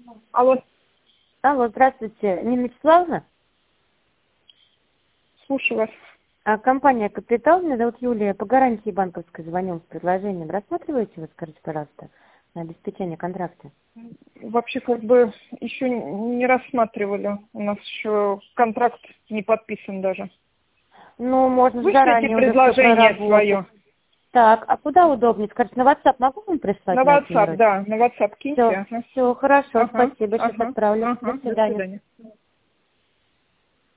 Алло, Алло, здравствуйте. Нина Вячеславовна? слушаю вас. Компания «Капитал». Меня зовут Юлия. По гарантии банковской звоню с предложением. Рассматриваете вы, скажите, пожалуйста, на обеспечение контракта? Вообще как бы еще не рассматривали. У нас еще контракт не подписан даже. Ну, можно же Вышлите заранее уже все предложение проработать. свое. Так, а куда удобнее? Скажите, на WhatsApp могу вам прислать На на этот WhatsApp, номер? да, на WhatsApp киньте. Все, Ага, все, хорошо, ага, спасибо. Сейчас ага, отправлю. До ага. До свидания. свидания.